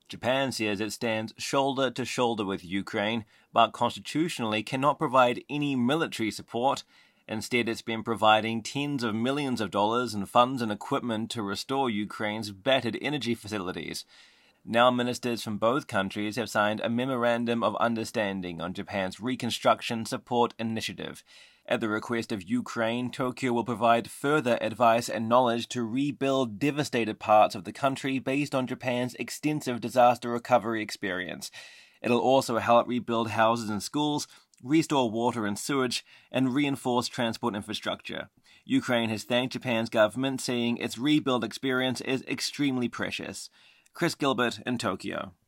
Japan says it stands shoulder to shoulder with Ukraine, but constitutionally cannot provide any military support. Instead, it's been providing tens of millions of dollars in funds and equipment to restore Ukraine's battered energy facilities. Now ministers from both countries have signed a memorandum of understanding on Japan's Reconstruction Support Initiative. At the request of Ukraine, Tokyo will provide further advice and knowledge to rebuild devastated parts of the country based on Japan's extensive disaster recovery experience. It'll also help rebuild houses and schools, restore water and sewage, and reinforce transport infrastructure. Ukraine has thanked Japan's government, saying its rebuild experience is extremely precious. Chris Gilbert in Tokyo.